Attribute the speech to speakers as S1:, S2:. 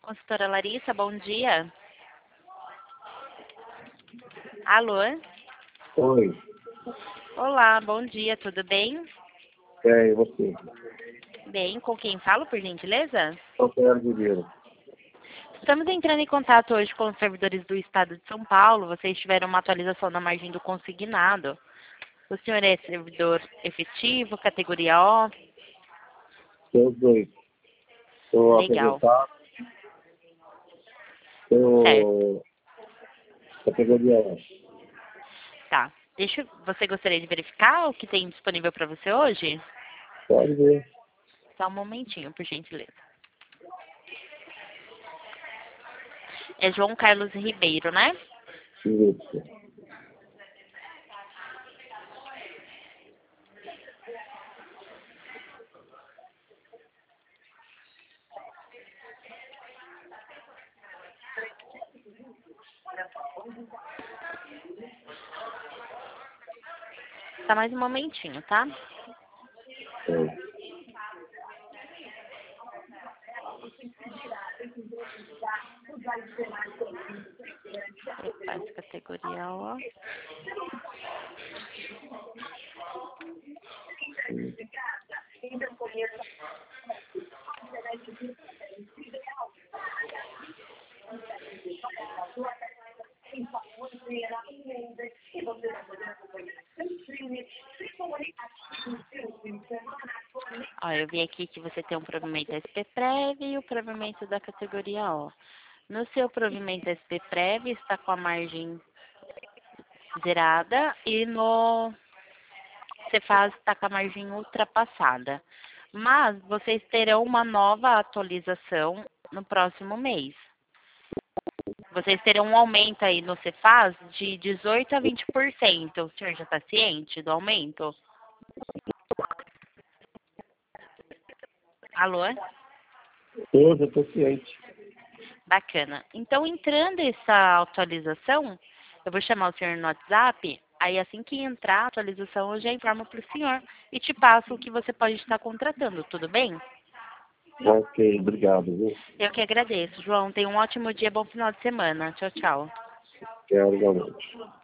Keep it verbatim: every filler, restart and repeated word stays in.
S1: consultora Larissa, bom dia. Alô?
S2: Oi,
S1: Olá, bom dia, tudo bem?
S2: é, e você?
S1: Bem, com quem falo, por gentileza?
S2: Sou Pedro Ribeiro.
S1: Estamos entrando em contato hoje com os servidores do Estado de São Paulo. Vocês tiveram uma atualização da margem do consignado. O senhor é servidor efetivo, categoria O?
S2: Sou os dois. Sou
S1: Legal.
S2: aposentado,
S1: Certo,
S2: sou categoria S.
S1: tá. Deixa, você gostaria de verificar o que tem disponível para você hoje?
S2: Pode ver.
S1: Só um momentinho, por gentileza. É João Carlos Ribeiro, né?
S2: Isso.
S1: Só mais um momentinho, tá?
S2: É.
S1: Faz categoria O. Ó, eu vi aqui que você tem um provimento S P Prev e o provimento da categoria O. No seu provimento S P Prev está com a margem zerada e no Cefaz está com a margem ultrapassada. Mas vocês terão uma nova atualização no próximo mês. Vocês terão um aumento aí no Cefaz de dezoito a vinte por cento. O senhor já está ciente do aumento? Alô?
S2: Tô, já estou ciente.
S1: Bacana. Então, entrando essa atualização, eu vou chamar o senhor no WhatsApp. Aí, assim que entrar a atualização, eu já informo para o senhor e te passo o que você pode estar contratando, tudo bem?
S2: Ok, obrigado, viu?
S1: Eu que agradeço. João, tenha um ótimo dia, bom final de semana. Tchau, tchau.
S2: Quero, igualmente.